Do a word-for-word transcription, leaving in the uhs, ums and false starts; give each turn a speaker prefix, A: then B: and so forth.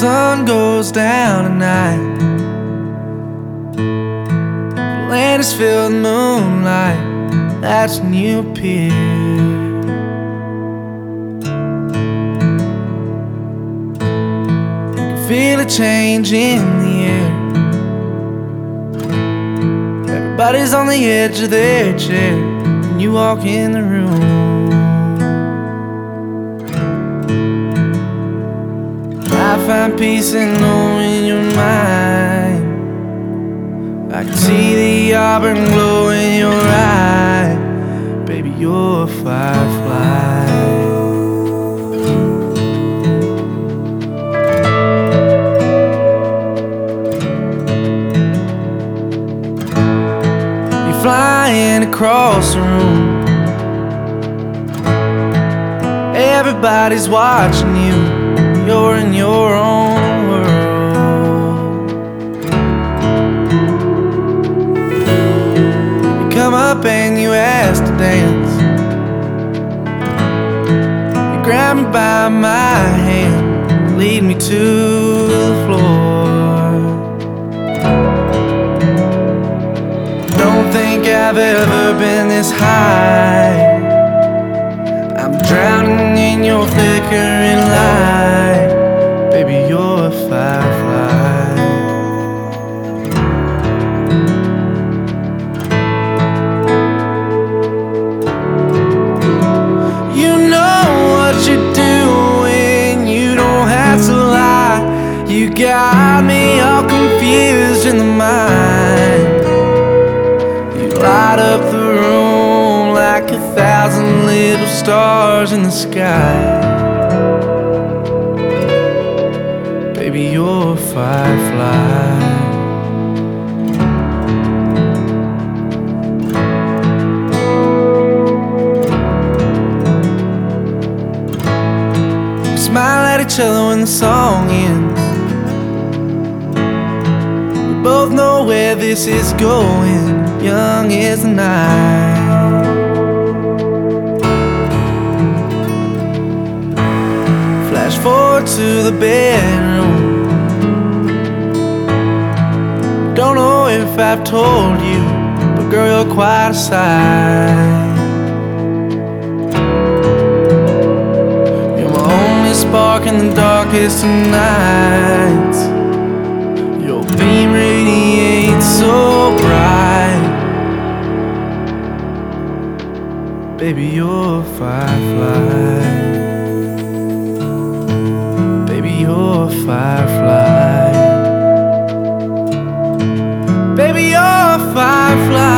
A: sun goes down at night, the land is filled with moonlight. That's when you appear. You can feel a change in the air. Everybody's on the edge of their chair when you walk in the room. I find peace in knowing you're mine. I can see the auburn glow in your eye. Baby, you're a firefly. You're flying across the room. Everybody's watching you. You're in your own world. You come up and you ask to dance. You grab me by my hand, lead me to the floor. Don't think I've ever been this high. I'm drowning in your flickering light. Baby, you're a firefly. You know what you're doing, you don't have to lie. You got me all confused in the mind. You light up the room like a thousand little stars in the sky. Baby, you're a firefly. We smile at each other when the song ends. We both know where this is going. Young is the night. Flash forward to the bedroom. Don't know if I've told you, but girl, you're quite a sight. You're my only spark in the darkest of nights. Your beam radiates so bright. Baby, you're a firefly. Baby, you're a firefly. Baby, you're a firefly.